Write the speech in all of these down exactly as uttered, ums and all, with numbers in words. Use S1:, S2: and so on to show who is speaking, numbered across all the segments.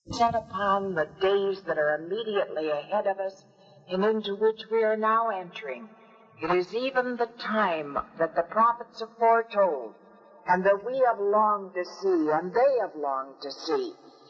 S1: set upon the days that are immediately ahead of us and into which we are now entering. It is even the time that the prophets have foretold, and that we have longed to see, and they have longed to see.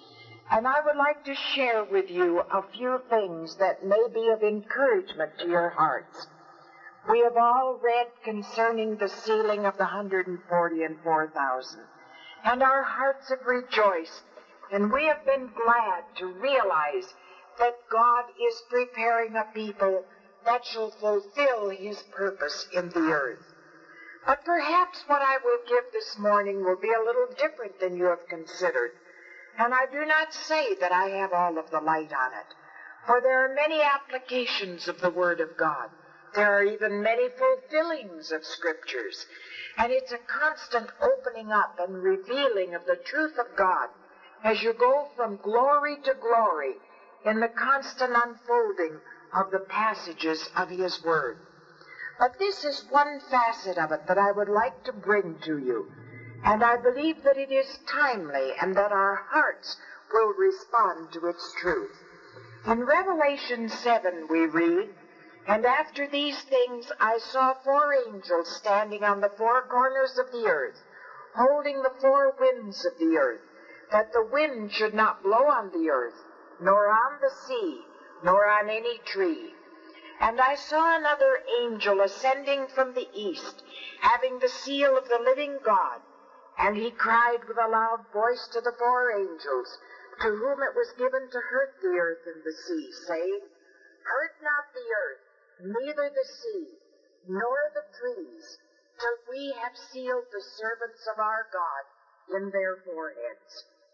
S1: And I would like to share with you a few things that may be of encouragement to your hearts. We have all read concerning the sealing of the one hundred forty and four thousand, and our hearts have rejoiced, and we have been glad to realize that God is preparing a people that shall fulfill his purpose in the earth. But perhaps what I will give this morning will be a little different than you have considered. And I do not say that I have all of the light on it, for there are many applications of the Word of God. There are even many fulfillings of Scriptures, and it's a constant opening up and revealing of the truth of God as you go from glory to glory in the constant unfolding of the passages of His Word. But this is one facet of it that I would like to bring to you, and I believe that it is timely and that our hearts will respond to its truth. In Revelation seven we read, "And after these things I saw four angels standing on the four corners of the earth, holding the four winds of the earth, that the wind should not blow on the earth, nor on the sea, nor on any tree. And I saw another angel ascending from the east, having the seal of the living God. And he cried with a loud voice to the four angels, to whom it was given to hurt the earth and the sea, saying, Hurt not the earth, neither the sea, nor the trees, till we have sealed the servants of our God in their foreheads.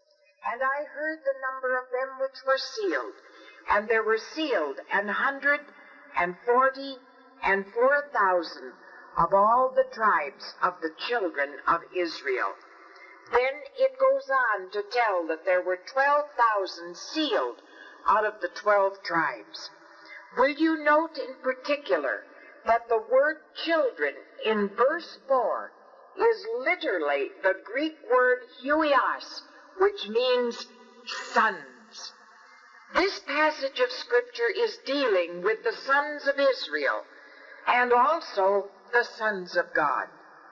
S1: And I heard the number of them which were sealed, and there were sealed an hundred and forty and four thousand of all the tribes of the children of Israel." Then it goes on to tell that there were twelve thousand sealed out of the twelve tribes. Will you note in particular that the word children in verse four is literally the Greek word huios, which means sons. This passage of Scripture is dealing with the sons of Israel and also the sons of God.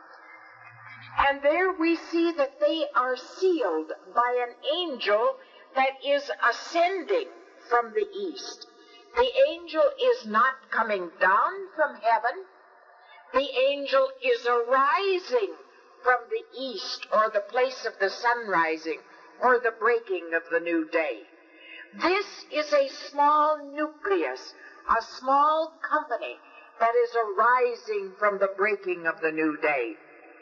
S1: And there we see that they are sealed by an angel that is ascending from the east. The angel is not coming down from heaven. The angel is arising from the east, or the place of the sun rising, or the breaking of the new day. This is a small nucleus, a small company that is arising from the breaking of the new day.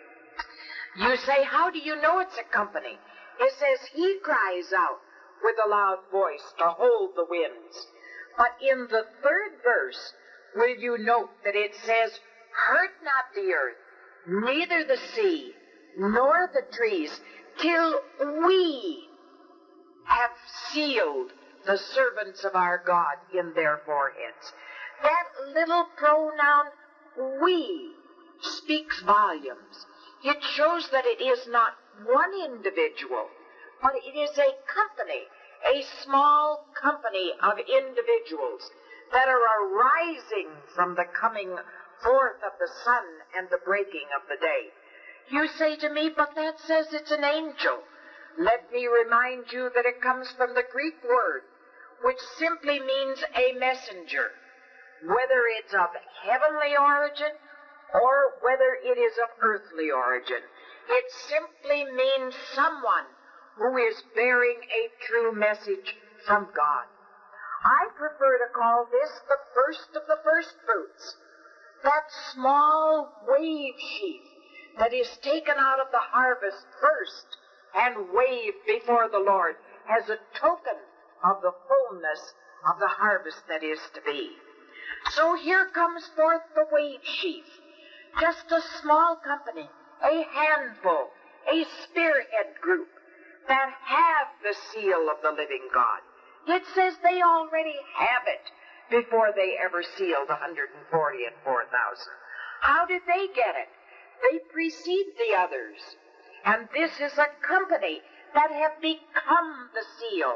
S1: You say, how do you know it's a company? It says, he cries out with a loud voice to hold the winds. But in the third verse, will you note that it says, Hurt not the earth, neither the sea, nor the trees, till we have sealed the servants of our God in their foreheads. That little pronoun, we, speaks volumes. It shows that it is not one individual, but it is a company, a small company of individuals that are arising from the coming forth of the sun and the breaking of the day. You say to me, but that says it's an angel. Let me remind you that it comes from the Greek word, which simply means a messenger, whether it's of heavenly origin or whether it is of earthly origin. It simply means someone who is bearing a true message from God. I prefer to call this the first of the first fruits, that small wave sheaf that is taken out of the harvest first and waved before the Lord as a token of the fullness of the harvest that is to be. So here comes forth the wave sheaf, just a small company, a handful, a spearhead group that have the seal of the living God. It says they already have it before they ever sealed one hundred forty and four thousand. How did they get it? They precede the others. And this is a company that have become the seal,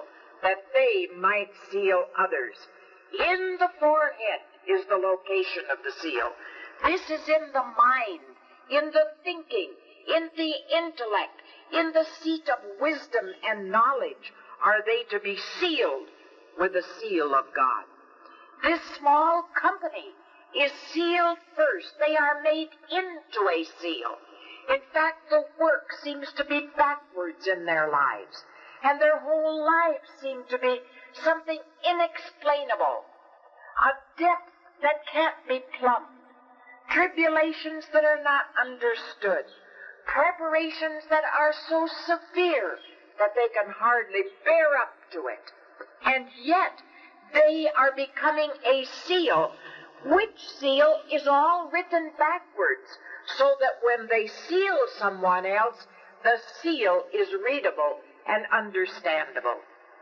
S1: that they might seal others. In the forehead is the location of the seal. This is in the mind, in the thinking, in the intellect, in the seat of wisdom and knowledge are they to be sealed with the seal of God. This small company is sealed first. They are made into a seal. In fact, the work seems to be backwards in their lives, and their whole lives seem to be something inexplainable, a depth that can't be plumbed, tribulations that are not understood, preparations that are so severe that they can hardly bear up to it. And yet, they are becoming a seal, which seal is all written backwards, so that when they seal someone else, the seal is readable and understandable.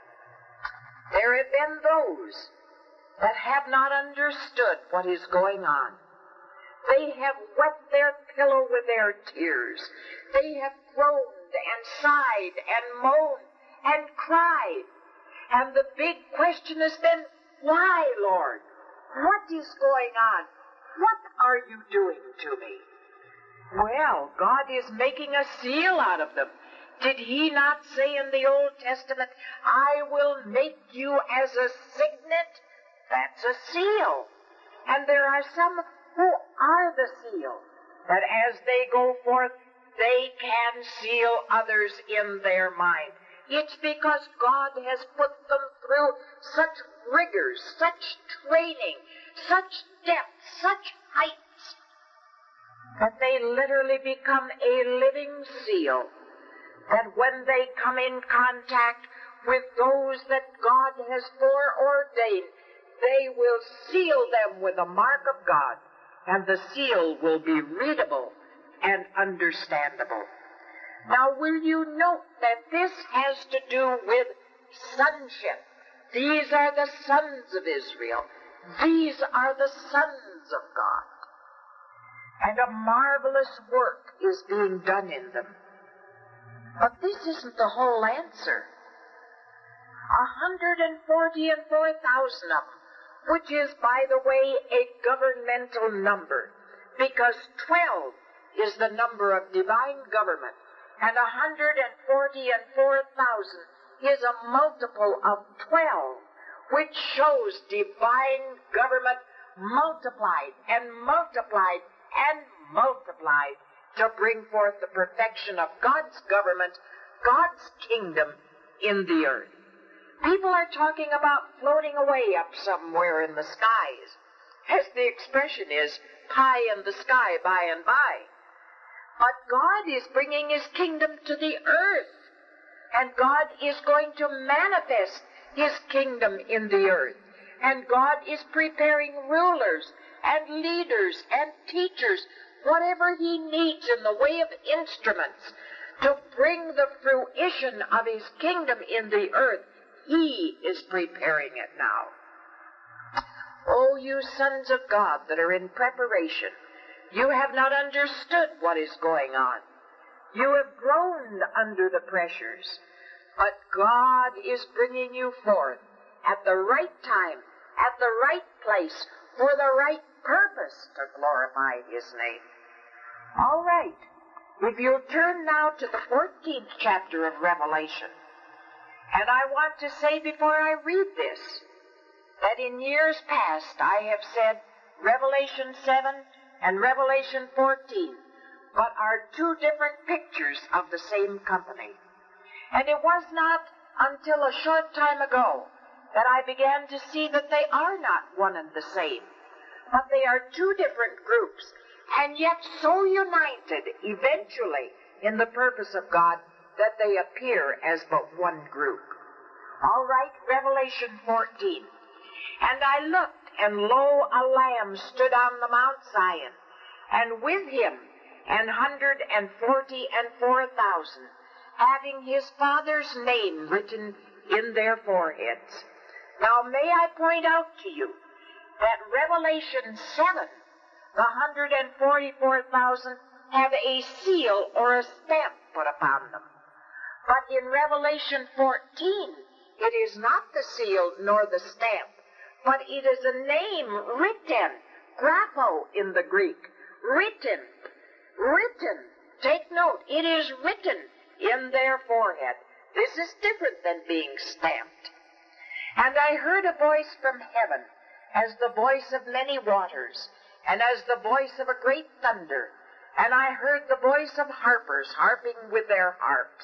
S1: There have been those that have not understood what is going on. They have wet their pillow with their tears. They have groaned and sighed and moaned and cried. And the big question has been, why, Lord? What is going on? What are you doing to me? Well, God is making a seal out of them. Did he not say in the Old Testament, I will make you as a signet? That's a seal. And there are some who are the seal, that as they go forth, they can seal others in their mind. It's because God has put them through such rigors, such training, such depth, such heights, that they literally become a living seal, that when they come in contact with those that God has foreordained, they will seal them with the mark of God, and the seal will be readable and understandable. Now, will you note that this has to do with sonship? These are the sons of Israel. These are the sons of God. And a marvelous work is being done in them. But this isn't the whole answer. A hundred and forty and four thousand of them, which is, by the way, a governmental number, because twelve is the number of divine government, and a hundred and forty and four thousand is a multiple of twelve, which shows divine government multiplied and multiplied and multiplied to bring forth the perfection of God's government, God's kingdom in the earth. People are talking about floating away up somewhere in the skies, as the expression is, pie in the sky by and by. But God is bringing his kingdom to the earth, and God is going to manifest his kingdom in the earth. And God is preparing rulers and leaders and teachers, whatever he needs in the way of instruments, to bring the fruition of his kingdom in the earth. He is preparing it now. Oh, you sons of God that are in preparation, you have not understood what is going on. You have groaned under the pressures, but God is bringing you forth at the right time, at the right place, for the right purpose to glorify his name. All right, if you'll turn now to the fourteenth chapter of Revelation, and I want to say before I read this, that in years past I have said Revelation seven and Revelation fourteen, but are two different pictures of the same company. And it was not until a short time ago that I began to see that they are not one and the same, but they are two different groups, and yet so united eventually in the purpose of God that they appear as but one group. All right, Revelation fourteen. And I looked, and lo, a Lamb stood on the Mount Zion, and with him an hundred and forty and four thousand, having his Father's name written in their foreheads. Now may I point out to you that Revelation seven, the hundred and forty-four thousand, have a seal or a stamp put upon them. But in Revelation fourteen, It is not the seal nor the stamp, but it is a name written, grapho in the Greek, written, written. Take note, it is written in their forehead. This is different than being stamped. And I heard a voice from heaven, as the voice of many waters, and as the voice of a great thunder. And I heard the voice of harpers harping with their harps.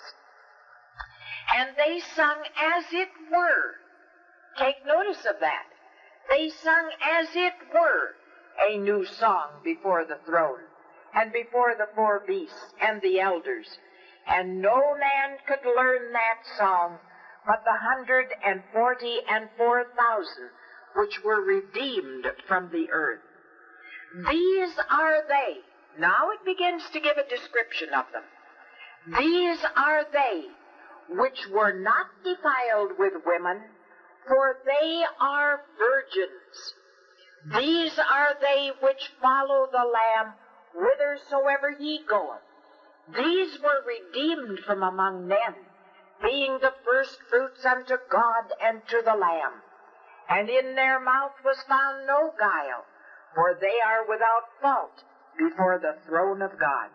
S1: And they sung as it were. Take notice of that. They sung as it were a new song before the throne, and before the four beasts and the elders. And no man could learn that song but the hundred and forty and four thousand which were redeemed from the earth. These are they. Now it begins to give a description of them. These are they which were not defiled with women, for they are virgins. These are they which follow the Lamb whithersoever he goeth. These were redeemed from among men, being the firstfruits unto God and to the Lamb. And in their mouth was found no guile, for they are without fault before the throne of God.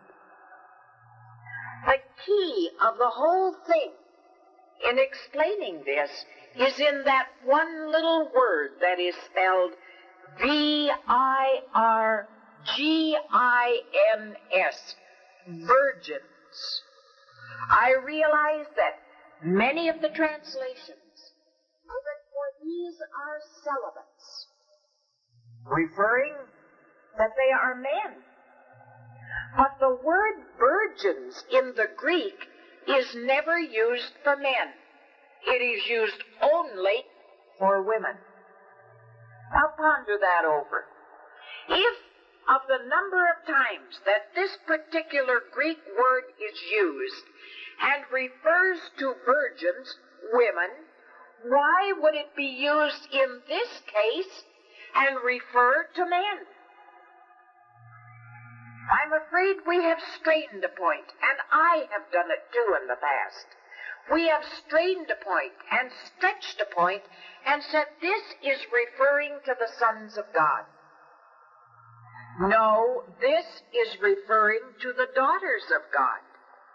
S1: The key of the whole thing in explaining this is in that one little word that is spelled V I R G I N S, virgins. I realize that many of the translations say that for these are celibates, referring that they are men. But the word virgins in the Greek is never used for men. It is used only for women. Now ponder that over. If of the number of times that this particular Greek word is used and refers to virgins, women, why would it be used in this case and refer to men? I'm afraid we have strained a point, and I have done it too in the past. We have strained a point and stretched a point and said this is referring to the sons of God. No, this is referring to the daughters of God.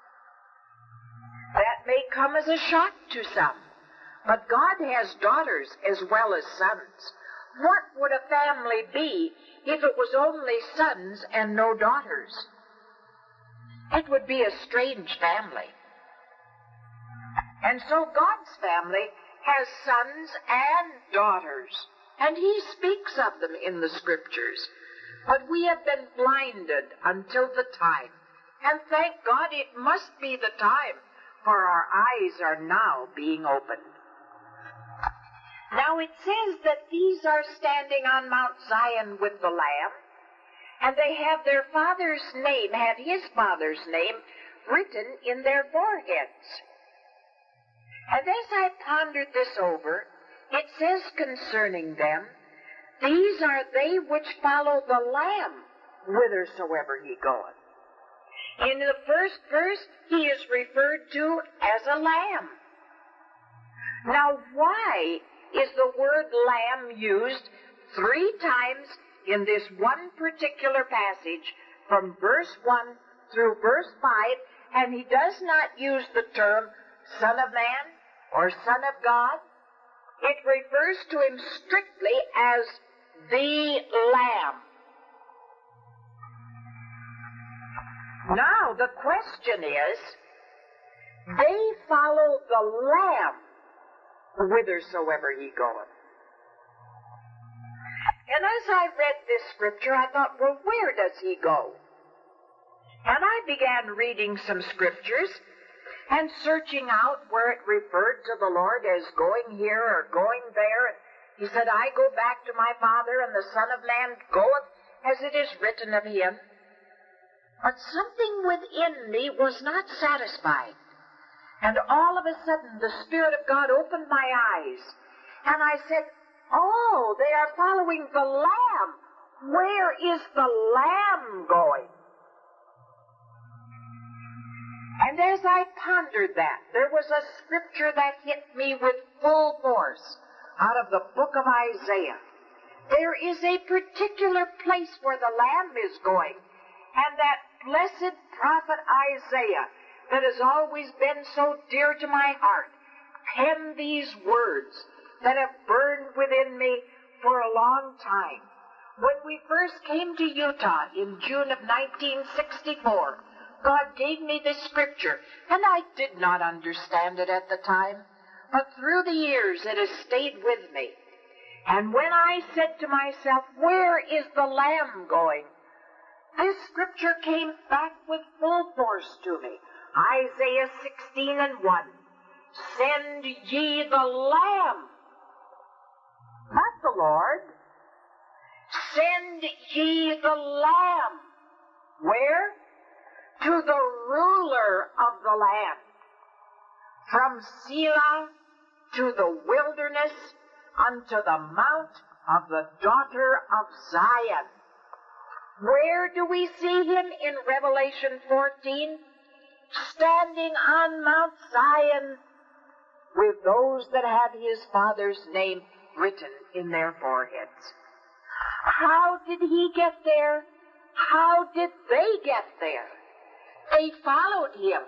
S1: That may come as a shock to some, but God has daughters as well as sons. What would a family be if it was only sons and no daughters? It would be a strange family. And so God's family has sons and daughters, and he speaks of them in the Scriptures. But we have been blinded until the time, and thank God it must be the time, for our eyes are now being opened. Now it says that these are standing on Mount Zion with the Lamb, and they have their father's name, had his father's name, written in their foreheads. And as I pondered this over, it says concerning them, these are they which follow the Lamb whithersoever he goeth. In the first verse, he is referred to as a lamb. Now, why is the word lamb used three times in this one particular passage from verse one through verse five, and he does not use the term Son of Man or Son of God? It refers to him strictly as the Lamb. Now, the question is, they follow the Lamb whithersoever he goeth. And as I read this scripture, I thought, well, where does he go? And I began reading some scriptures and searching out where it referred to the Lord as going here or going there. He said, I go back to my Father, and the Son of Man goeth as it is written of him. But something within me was not satisfied. And all of a sudden, the Spirit of God opened my eyes. And I said, oh, they are following the Lamb. Where is the Lamb going? And as I pondered that, there was a scripture that hit me with full force out of the book of Isaiah. There is a particular place where the Lamb is going, and that blessed prophet Isaiah, that has always been so dear to my heart, penned these words that have burned within me for a long time. When we first came to Utah in June of nineteen sixty-four, God gave me this scripture, and I did not understand it at the time, but through the years it has stayed with me. And when I said to myself, where is the Lamb going? This scripture came back with full force to me. Isaiah sixteen and one. Send ye the Lamb, not the Lord. Send ye the Lamb. Where? To the ruler of the land. From Selah to the wilderness unto the mount of the daughter of Zion. Where do we see him in Revelation fourteen? Standing on Mount Zion with those that have his Father's name written in their foreheads. How did he get there? How did they get there? They followed him.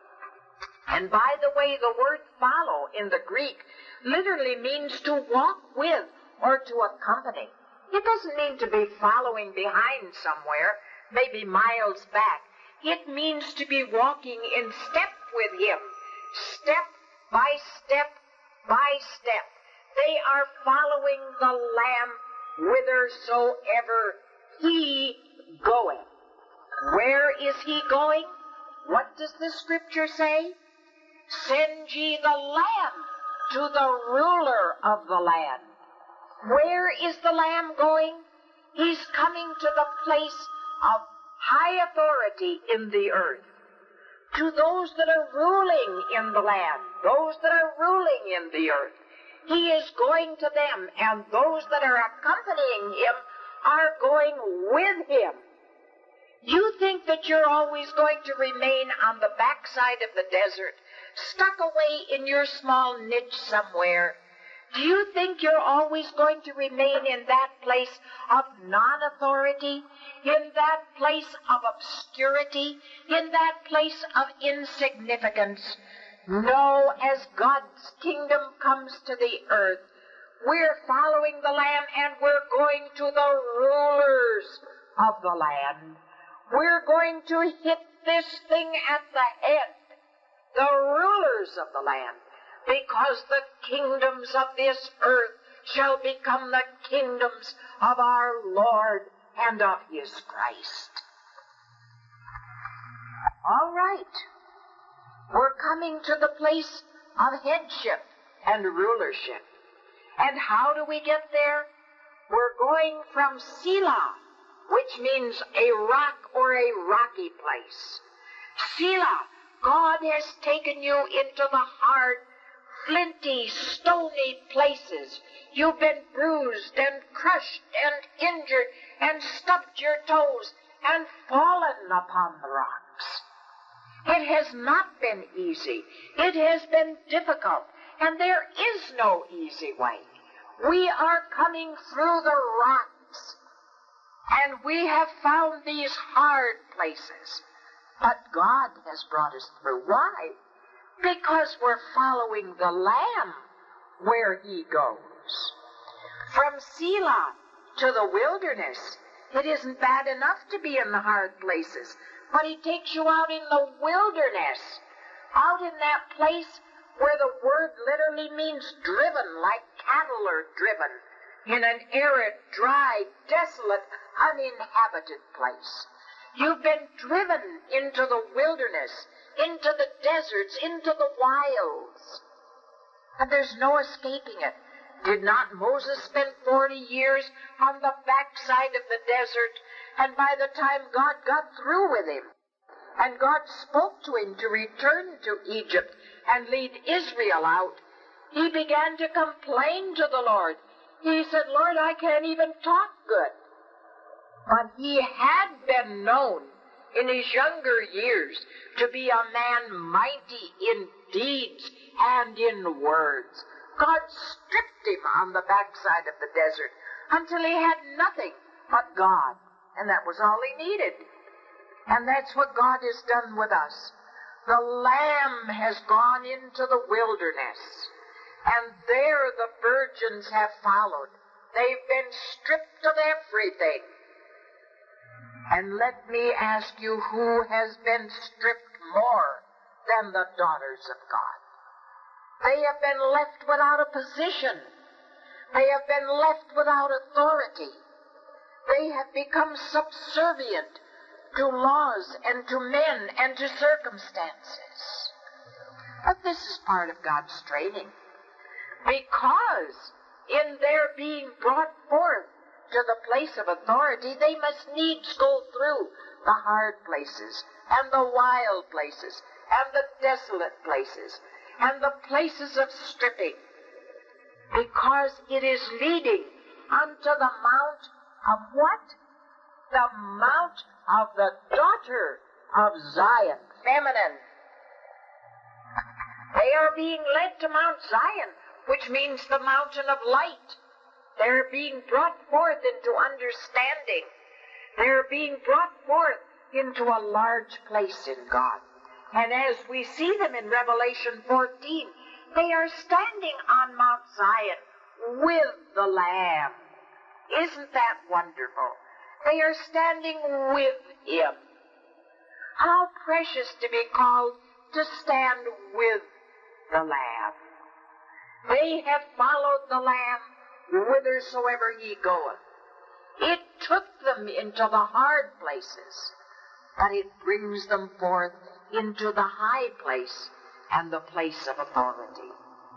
S1: And by the way, the word follow in the Greek literally means to walk with or to accompany. It doesn't mean to be following behind somewhere, maybe miles back. It means to be walking in step with him, step by step by step. They are following the Lamb whithersoever he goeth. Where is he going? What does the scripture say? Send ye the Lamb to the ruler of the land. Where is the Lamb going? He's coming to the place of high authority in the earth. To those that are ruling in the land, those that are ruling in the earth. He is going to them, and those that are accompanying him are going with him. You think that you're always going to remain on the backside of the desert, stuck away in your small niche somewhere? Do you think you're always going to remain in that place of non-authority, in that place of obscurity, in that place of insignificance? No, as God's kingdom comes to the earth, we're following the Lamb and we're going to the rulers of the land. We're going to hit this thing at the head, the rulers of the land, because the kingdoms of this earth shall become the kingdoms of our Lord and of his Christ. All right. We're coming to the place of headship and rulership. And how do we get there? We're going from Selah, which means a rock or a rocky place. Selah, God has taken you into the hard, flinty, stony places. You've been bruised and crushed and injured and stubbed your toes and fallen upon the rocks. It has not been easy. It has been difficult, and there is no easy way. We are coming through the rocks, and we have found these hard places. But God has brought us through. Why? Because we're following the Lamb where he goes. From Selah to the wilderness, it isn't bad enough to be in the hard places, but he takes you out in the wilderness, out in that place where the word literally means driven, like cattle are driven, in an arid, dry, desolate, uninhabited place. You've been driven into the wilderness, into the deserts, into the wilds, and there's no escaping it. Did not Moses spend forty years on the backside of the desert? And by the time God got through with him, and God spoke to him to return to Egypt and lead Israel out, he began to complain to the Lord. He said, Lord, I can't even talk good. But he had been known in his younger years to be a man mighty in deeds and in words. God stripped him on the backside of the desert until he had nothing but God, and that was all he needed. And that's what God has done with us. The Lamb has gone into the wilderness, and there the virgins have followed. They've been stripped of everything. And let me ask you, who has been stripped more than the daughters of God? They have been left without a position. They have been left without authority. They have become subservient to laws and to men and to circumstances. But this is part of God's training. Because in their being brought forth to the place of authority, they must needs go through the hard places and the wild places and the desolate places and the places of stripping, because it is leading unto the mount of what? The mount of the daughter of Zion, feminine. They are being led to Mount Zion, which means the mountain of light. They're being brought forth into understanding. They're being brought forth into a large place in God. And as we see them in Revelation fourteen, they are standing on Mount Zion with the Lamb. Isn't that wonderful? They are standing with Him. How precious to be called to stand with the Lamb. They have followed the Lamb whithersoever He goeth. It took them into the hard places, but it brings them forth into the high place and the place of authority.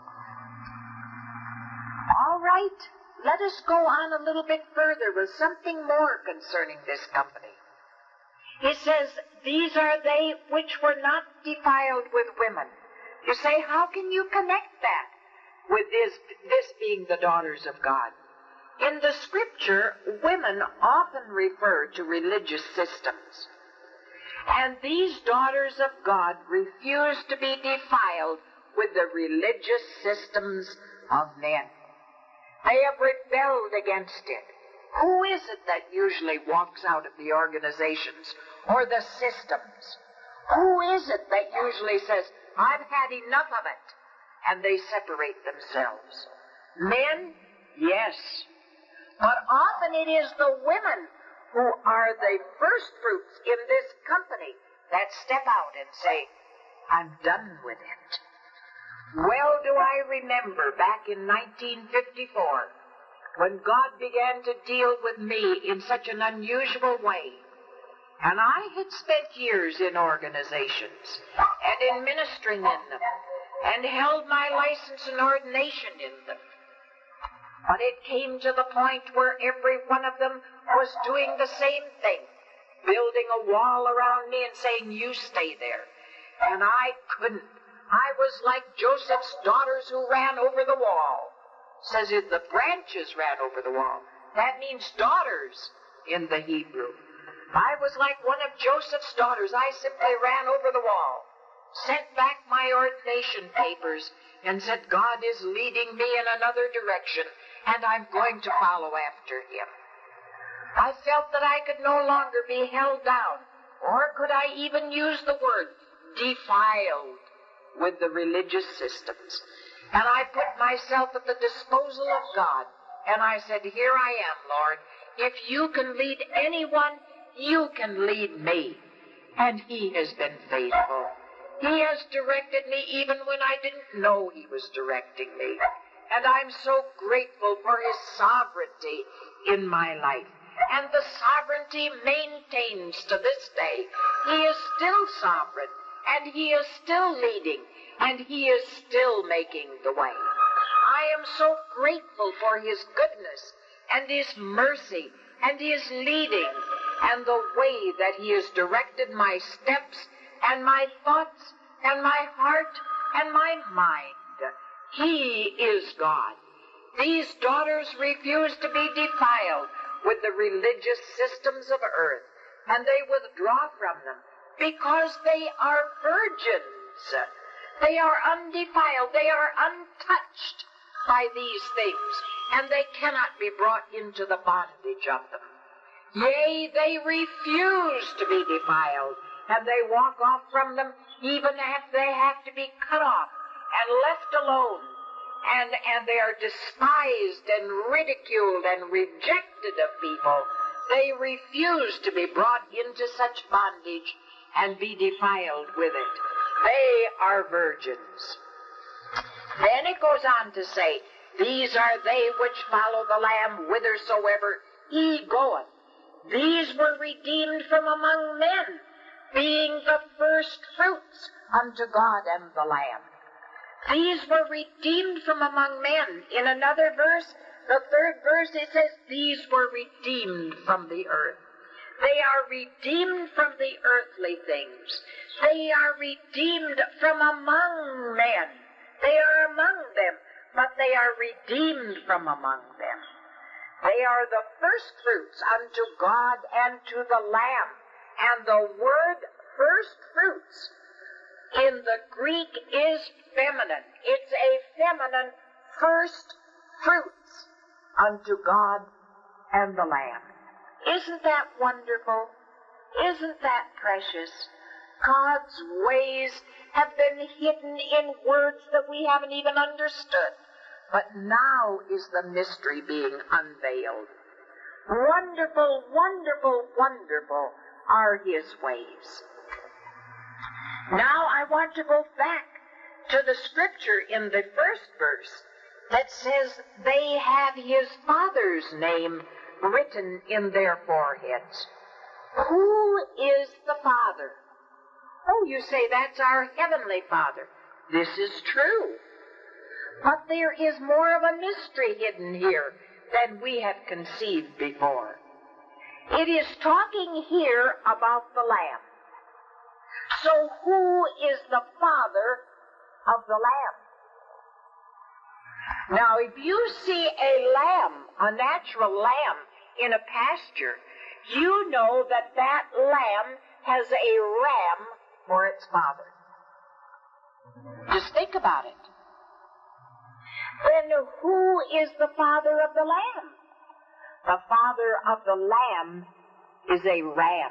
S1: All right, let us go on a little bit further with something more concerning this company. He says, these are they which were not defiled with women. You say, how can you connect that with this, this being the daughters of God? In the Scripture, women often refer to religious systems. And these daughters of God refuse to be defiled with the religious systems of men. They have rebelled against it. Who is it that usually walks out of the organizations or the systems? Who is it that usually says, I've had enough of it, and they separate themselves? Men? Yes. But often it is the women who are the first fruits in this company that step out and say, I'm done with it. Well do I remember back in nineteen fifty-four, when God began to deal with me in such an unusual way. And I had spent years in organizations and in ministering in them, and held my license and ordination in them. But it came to the point where every one of them was doing the same thing, building a wall around me and saying, you stay there. And I couldn't. I was like Joseph's daughters who ran over the wall. Says it, the branches ran over the wall. That means daughters in the Hebrew. I was like one of Joseph's daughters. I simply ran over the wall, sent back my ordination papers, and said, God is leading me in another direction, and I'm going to follow after Him. I felt that I could no longer be held down, or could I even use the word defiled with the religious systems. And I put myself at the disposal of God, and I said, here I am, Lord. If you can lead anyone, you can lead me. And He has been faithful. He has directed me even when I didn't know He was directing me. And I'm so grateful for His sovereignty in my life. And the sovereignty maintains to this day. He is still sovereign, and He is still leading, and He is still making the way. I am so grateful for His goodness and His mercy and His leading and the way that He has directed my steps and my thoughts and my heart and my mind. He is God. These daughters refuse to be defiled with the religious systems of earth. and they withdraw from them, because they are virgins. They are undefiled. They are untouched by these things, and they cannot be brought into the bondage of them. Yea, they refuse to be defiled, and they walk off from them even if they have to be cut off and left alone. And, and they are despised and ridiculed and rejected of people. They refuse to be brought into such bondage and be defiled with it. They are virgins. Then it goes on to say, these are they which follow the Lamb whithersoever he goeth. These were redeemed from among men, being the first fruits unto God and the Lamb. These were redeemed from among men. In another verse, the third verse, it says, these were redeemed from the earth. They are redeemed from the earthly things. They are redeemed from among men. They are among them, but they are redeemed from among them. They are the first fruits unto God and to the Lamb. And the word first fruits in the Greek is feminine. It's a feminine first fruits unto God and the Lamb. Isn't that wonderful? Isn't that precious? God's ways have been hidden in words that we haven't even understood. But now is the mystery being unveiled. Wonderful, wonderful, wonderful are his ways. Now I want to go back to the scripture in the first verse that says they have his Father's name written in their foreheads. Who is the Father? Oh, you say that's our Heavenly Father. This is true. But there is more of a mystery hidden here than we have conceived before. It is talking here about the Lamb. So who is the Father of the Lamb? Now, if you see a lamb, a natural lamb, in a pasture, you know that that lamb has a ram for its father. Just think about it. Then who is the father of the lamb? The father of the lamb is a ram.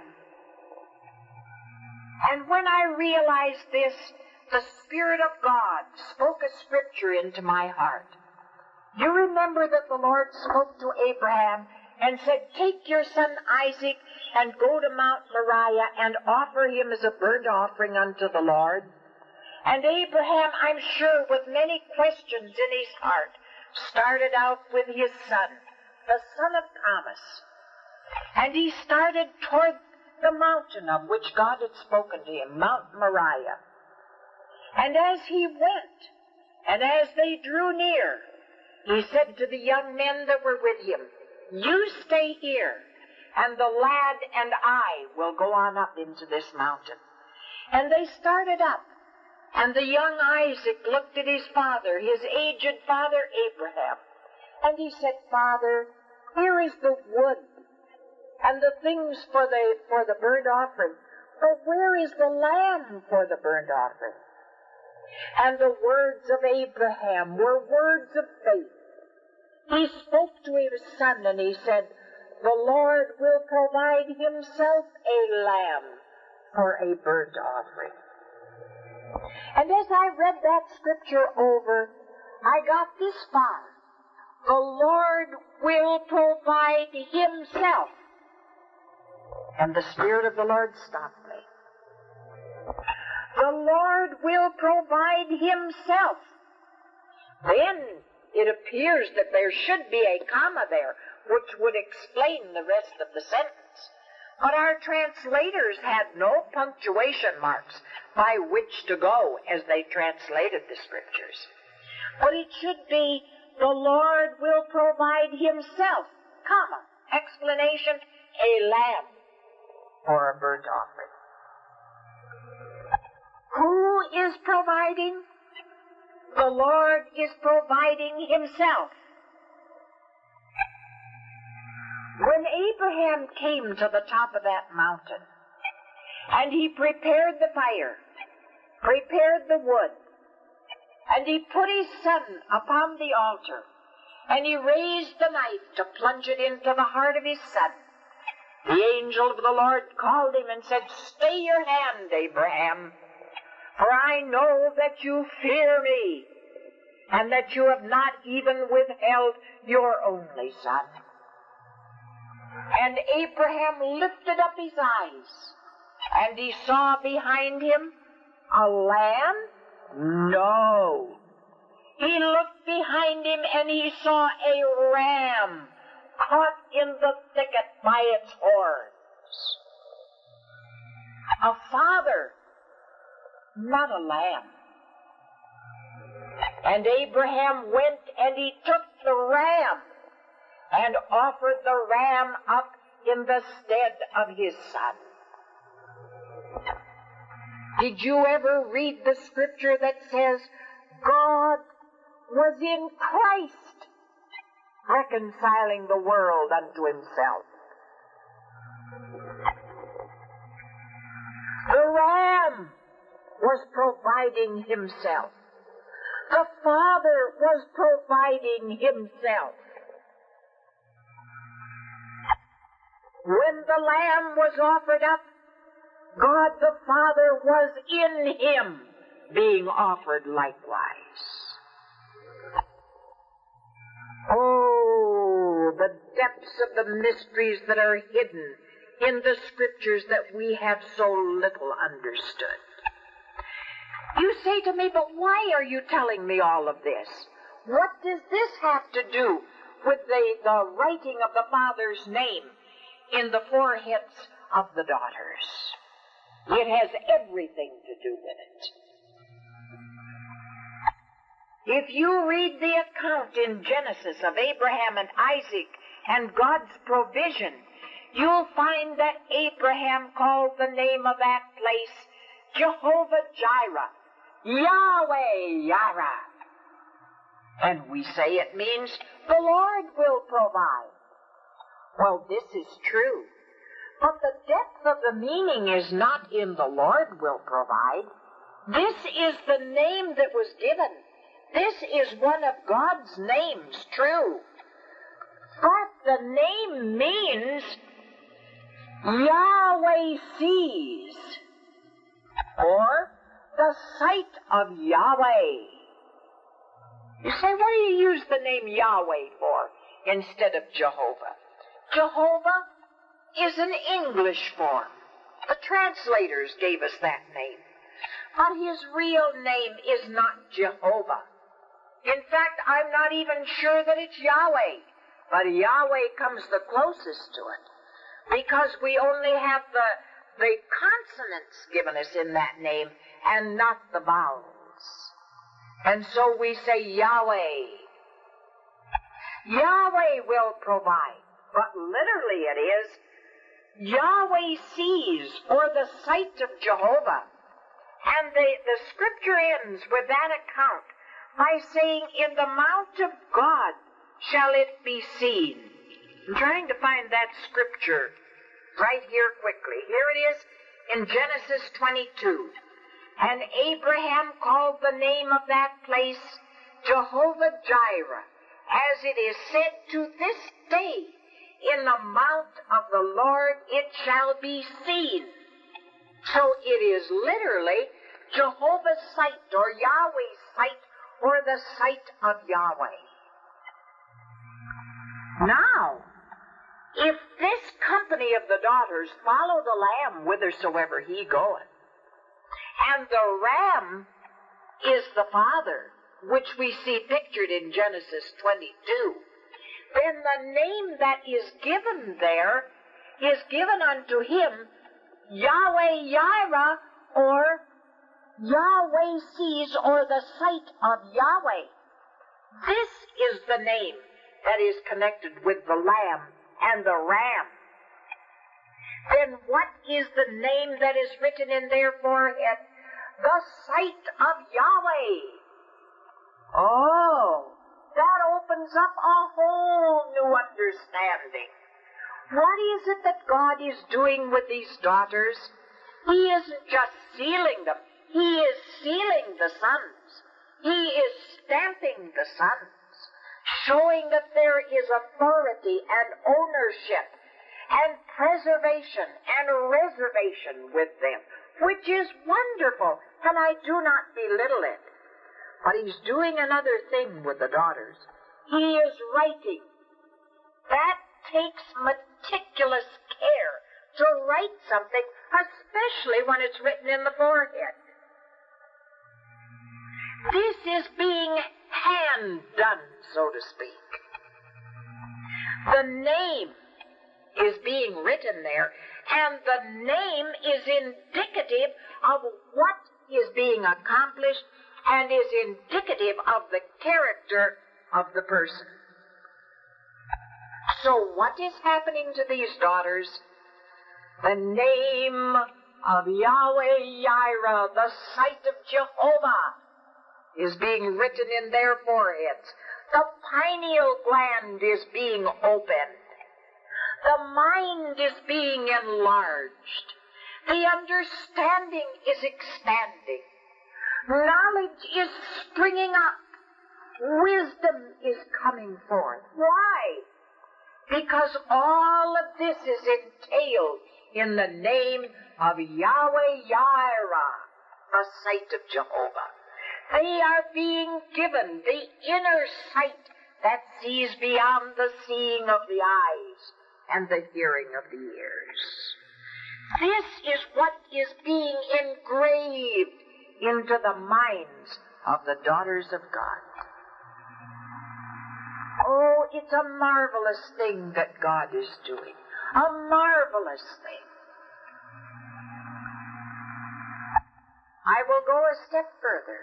S1: And when I realized this, the Spirit of God spoke a scripture into my heart. You remember that the Lord spoke to Abraham and said, take your son Isaac and go to Mount Moriah and offer him as a burnt offering unto the Lord. And Abraham, I'm sure, with many questions in his heart, started out with his son, the son of promise. And he started toward the mountain of which God had spoken to him, Mount Moriah. And as he went, and as they drew near, he said to the young men that were with him, you stay here, and the lad and I will go on up into this mountain. And they started up, and the young Isaac looked at his father, his aged father Abraham, and he said, Father, here is the wood and the things for the, for the burnt offering, but where is the lamb for the burnt offering? And the words of Abraham were words of faith. He spoke to his son and he said, the Lord will provide himself a lamb for a burnt offering. And as I read that scripture over, I got this far. The Lord will provide himself. And the Spirit of the Lord stopped me. The Lord will provide himself. Then it appears that there should be a comma there, which would explain the rest of the sentence. But our translators had no punctuation marks by which to go as they translated the scriptures. But it should be, the Lord will provide himself, comma, explanation, a lamb for a burnt offering. Who is providing? The Lord is providing himself. When Abraham came to the top of that mountain, and he prepared the fire, prepared the wood, and he put his son upon the altar, and he raised the knife to plunge it into the heart of his son, the angel of the Lord called him and said, "Stay your hand, Abraham, for I know that you fear me, and that you have not even withheld your only son." And Abraham lifted up his eyes, and he saw behind him a lamb? No. He looked behind him, and he saw a ram caught in the thicket by its horns. A father, not a lamb. And Abraham went and he took the ram and offered the ram up in the stead of his son. Did you ever read the scripture that says God was in Christ reconciling the world unto himself? The ram was providing himself. The Father was providing himself. When the lamb was offered up, God the Father was in him, being offered likewise. Oh, the depths of the mysteries that are hidden in the scriptures that we have so little understood. You say to me, "But why are you telling me all of this? What does this have to do with the, the writing of the Father's name in the foreheads of the daughters?" It has everything to do with it. If you read the account in Genesis of Abraham and Isaac and God's provision, you'll find that Abraham called the name of that place Jehovah-Jireh, Yahweh Yireh. And we say it means the Lord will provide. Well, this is true. But the depth of the meaning is not in the Lord will provide. This is the name that was given. This is one of God's names, true. But the name means Yahweh sees, or the sight of Yahweh. You say, what do you use the name Yahweh for instead of Jehovah? Jehovah is an English form. The translators gave us that name. But his real name is not Jehovah. In fact, I'm not even sure that it's Yahweh. But Yahweh comes the closest to it, because we only have the, the consonants given us in that name and not the vowels. And so we say Yahweh. Yahweh will provide. But literally it is Yahweh sees, or the sight of Jehovah. And the, the scripture ends with that account by saying, "In the mount of God shall it be seen." I'm trying to find that scripture right here quickly. Here it is in Genesis twenty-two. "And Abraham called the name of that place Jehovah-Jireh, as it is said to this day, in the mount of the Lord it shall be seen." So it is literally Jehovah's sight, or Yahweh's sight, or the sight of Yahweh. Now, if this company of the daughters follow the Lamb whithersoever he goeth, and the ram is the Father, which we see pictured in Genesis twenty-two, then the name that is given there is given unto him Yahweh Yireh, or Yahweh sees, or the sight of Yahweh. This is the name that is connected with the lamb and the ram. Then what is the name that is written in their forehead? The sight of Yahweh. Oh, that opens up a whole new understanding. What is it that God is doing with these daughters? He isn't just sealing them. He is sealing the sons. He is stamping the sons, showing that there is authority and ownership and preservation and reservation with them, which is wonderful, and I do not belittle it. But he's doing another thing with the daughters. He is writing. That takes meticulous care to write something, especially when it's written in the forehead. This is being hand-done, so to speak. The name is being written there, and the name is indicative of what is being accomplished and is indicative of the character of the person. So what is happening to these daughters? The name of Yahweh Yireh, the sight of Jehovah, is being written in their foreheads. The pineal gland is being opened. The mind is being enlarged. The understanding is expanding. Knowledge is springing up. Wisdom is coming forth. Why? Because all of this is entailed in the name of Yahweh Yireh, the sight of Jehovah. They are being given the inner sight that sees beyond the seeing of the eyes and the hearing of the ears. This is what is being engraved into the minds of the daughters of God. Oh, it's a marvelous thing that God is doing. A marvelous thing. I will go a step further.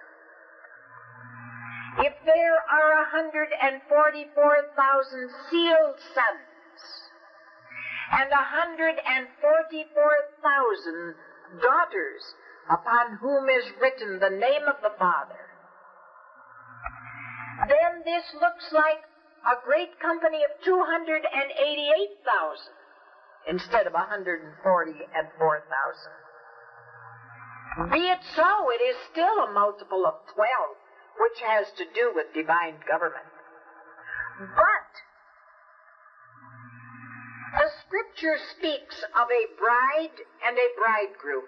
S1: If there are one hundred forty-four thousand sealed sons and one hundred forty-four thousand daughters upon whom is written the name of the Father, then this looks like a great company of two hundred eighty-eight thousand instead of one hundred forty-four thousand. Be it so, it is still a multiple of twelve, which has to do with divine government. But the Scripture speaks of a bride and a bridegroom.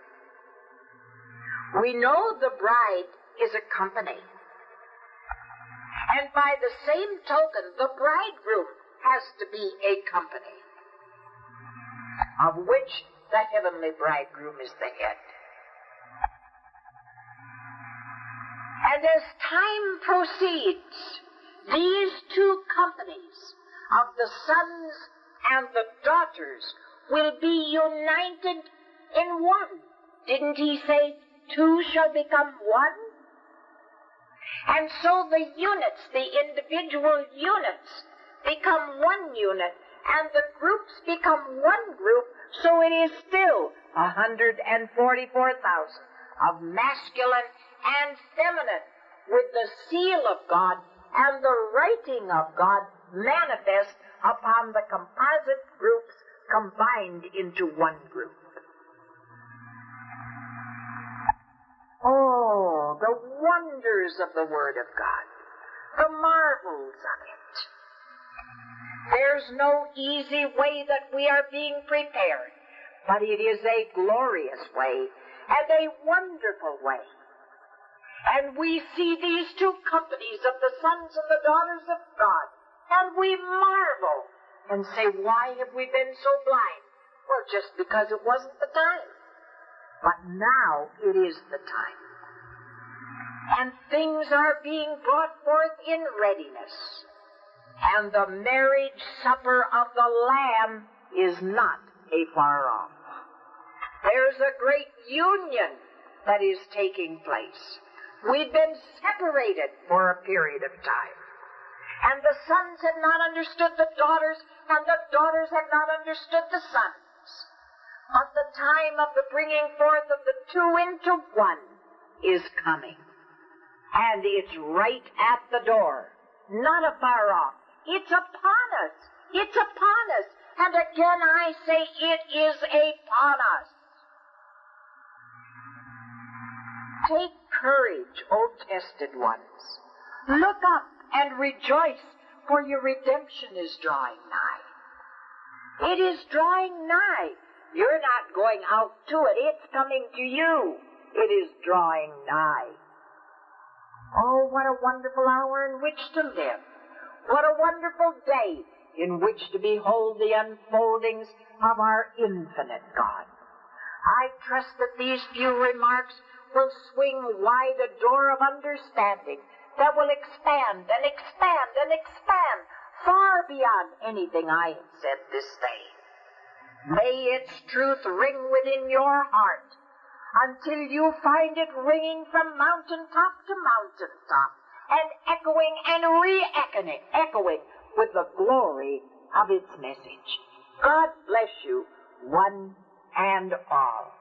S1: We know the bride is a company. And by the same token, the bridegroom has to be a company, of which the heavenly bridegroom is the head. And as time proceeds, these two companies of the sons and the daughters will be united in one. Didn't he say, two shall become one? And so the units, the individual units, become one unit, and the groups become one group, so it is still one hundred forty-four thousand of masculine and feminine, with the seal of God and the writing of God manifest upon the composite groups combined into one group. Oh, the wonders of the Word of God, the marvels of it. There's no easy way that we are being prepared, but it is a glorious way and a wonderful way. And we see these two companies of the sons and the daughters of God, and we marvel and say, why have we been so blind? Well, just because it wasn't the time. But now it is the time. And things are being brought forth in readiness. And the marriage supper of the Lamb is not a far off. There's a great union that is taking place. We've been separated for a period of time. And the sons have not understood the daughters, and the daughters have not understood the sons. But the time of the bringing forth of the two into one is coming. And it's right at the door, not afar off. It's upon us. It's upon us. And again I say, it is upon us. Take courage, O tested ones. Look up and rejoice, for your redemption is drawing nigh. It is drawing nigh. You're not going out to it. It's coming to you. It is drawing nigh. Oh, what a wonderful hour in which to live. What a wonderful day in which to behold the unfoldings of our infinite God. I trust that these few remarks will swing wide a door of understanding that will expand and expand and expand far beyond anything I have said this day. May its truth ring within your heart until you find it ringing from mountaintop to mountaintop and echoing and re-echoing echoing with the glory of its message. God bless you, one and all.